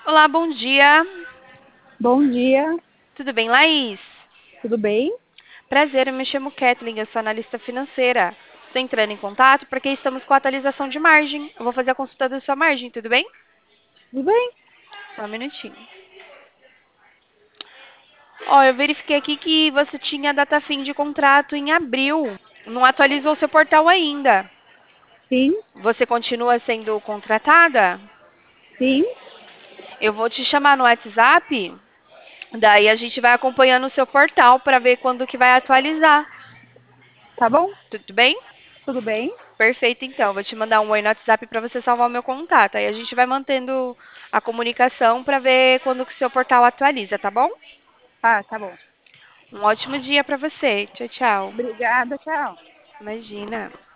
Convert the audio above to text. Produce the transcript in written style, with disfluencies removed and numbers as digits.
Olá, bom dia. Bom dia, Tudo bem, Laís? tudo bem? Prazer, eu me chamo Kathleen, eu sou analista financeira. Estou entrando em contato porque estamos com a atualização de margem. Eu vou fazer a consulta da sua margem, tudo bem? Tudo bem? Só um minutinho. Ó, eu verifiquei aqui que você tinha data fim de contrato em abril. Não atualizou seu portal ainda. Sim, Você continua sendo contratada? sim, Eu vou te chamar no WhatsApp, daí a gente vai acompanhando o seu portal para ver quando que vai atualizar. tá bom? Tudo bem? Tudo bem? Perfeito, então. Vou te mandar um oi no WhatsApp para você salvar o meu contato. Aí a gente vai mantendo a comunicação para ver quando que o seu portal atualiza, tá bom? Ah, tá bom. Um ótimo dia para você. Tchau, tchau. Obrigada, tchau. Imagina.